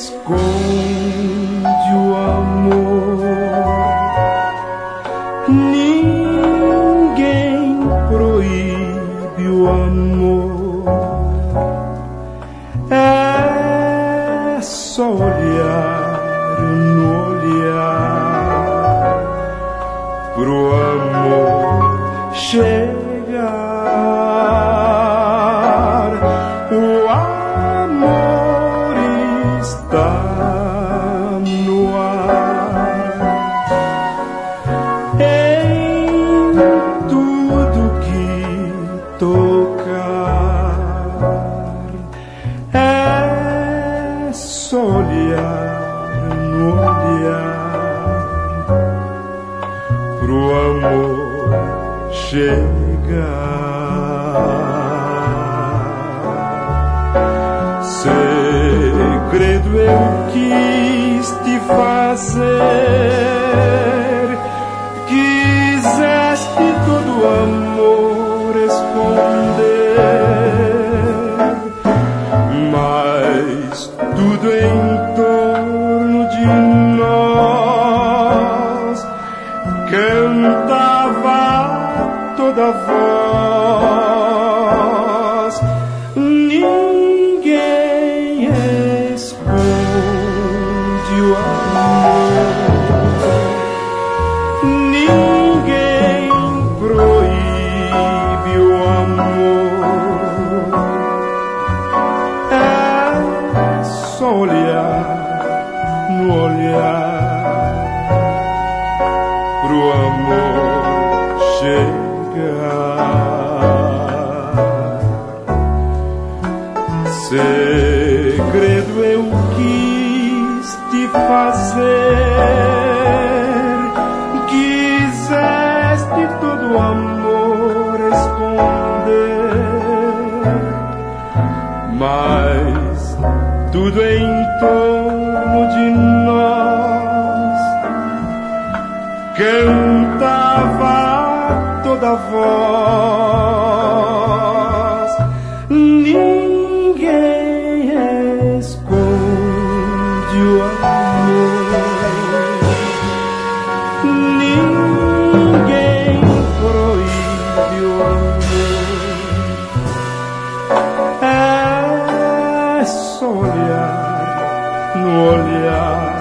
esconde o amor, ninguém proíbe o amor, é só olhar no olhar pro amor chegar. O amor está no ar, em tudo que tocar, é só olhar no olhar pro amor chegar. Segredo eu quis te fazer, quiseste todo amor esconder, mas tudo em torno de nós cantava toda voz. Ninguém esconde o amor, ninguém proíbe o amor, é só olhar no olhar pro amor chegar. Segredo eu quis te fazer, quiseste todo amor esconder, mas tudo em torno de nós cantava toda voz. Ninguém esconde o amor, ninguém proíbe o amor, é só olhar no olhar